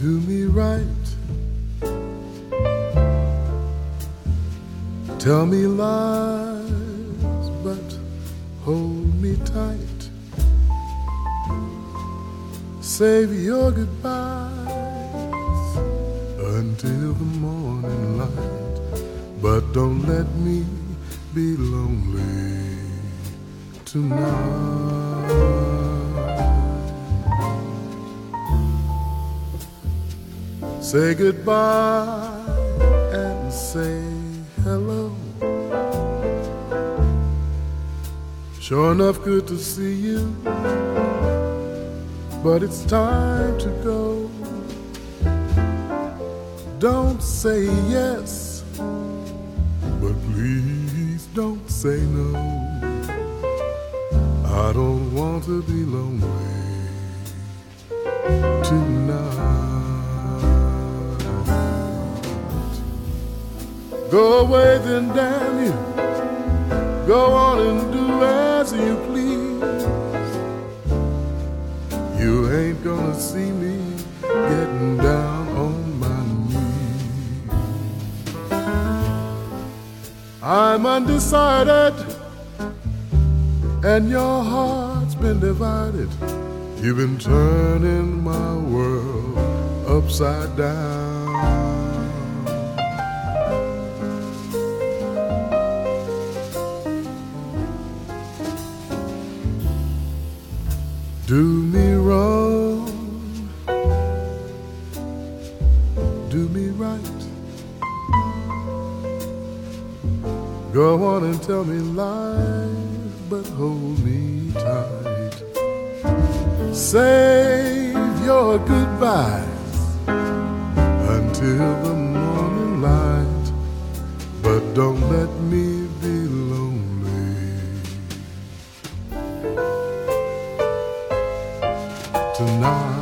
Do me right, tell me lies, but hold me tight. Save your goodbyes until the morning light, but don't let me be lonely tonight. Say goodbye and say hello. Sure enough good to see you, but it's time to go. Don't say yes, but please don't say no. I don't want to be lonely tonight. Go away then, damn you. Go on and do as you please. You ain't gonna see me getting down on my knees. I'm undecided, and your heart's been divided. You've been turning my world upside down. Do me wrong, do me right. Go on and tell me lies, but hold me tight. Save your goodbyes until the morning light, but don't let me be lonely tonight.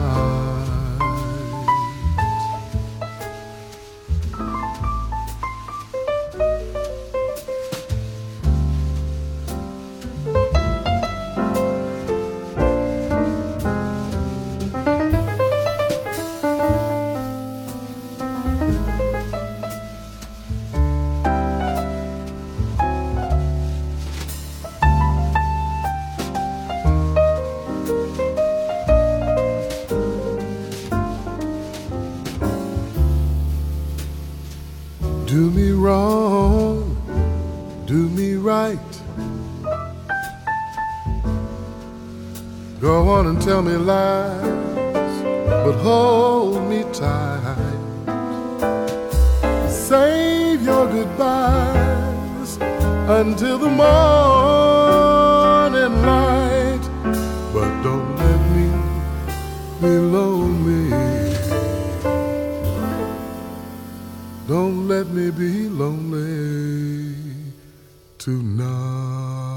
Do me wrong, do me right. Go on and tell me lies, but hold me tight. Save your goodbyes until the morning light, but don't let me be lonely. Don't let me be lonely tonight.